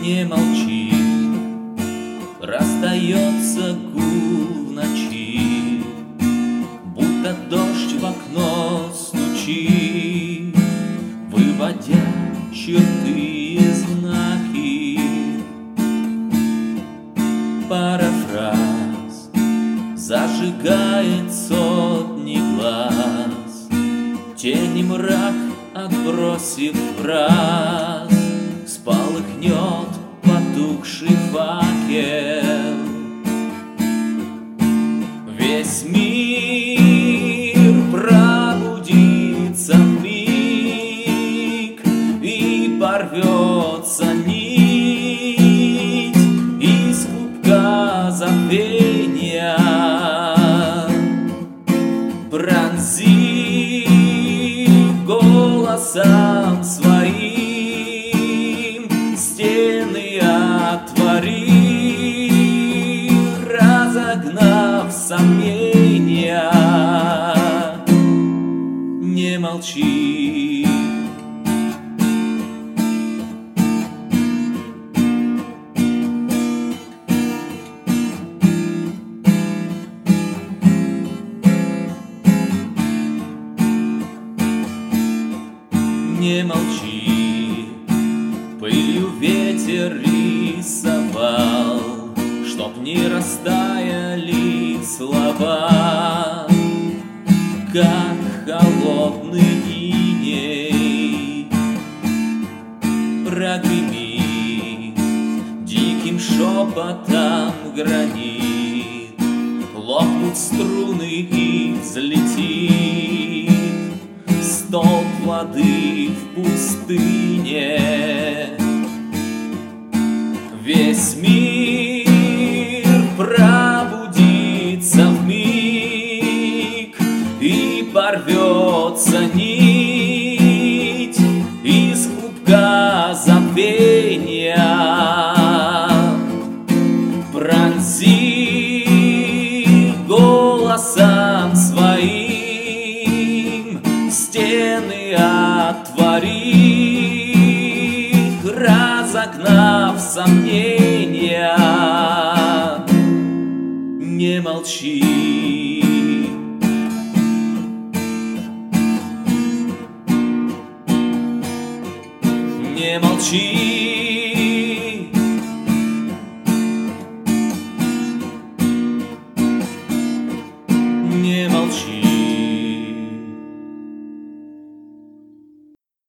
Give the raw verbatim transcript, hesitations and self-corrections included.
не молчи, раздается гул в ночи, будто дождь в окно стучит, выводя черты и знаки. Парафраз зажигает сотни глаз, тени мрак отбросив раз, вспалыхнет потухший факел. Весь мир пробудится в миг, и порвется нить из клубка забвения. Пронзи голосом своим стены отвори, разогнав сомнения. Не молчи. Не молчи, пылью ветер рисовал, чтоб не растаяли слова, как холодный иней. Прогремит диким шепотом гранит, лопнут струны и взлетит столб воды в пустыне. Весь мир пробудится в миг, и порвется нить из клубка забвения. Пронзи голосом своим стены отвори, разогнав сомнения. Не молчи. Не молчи.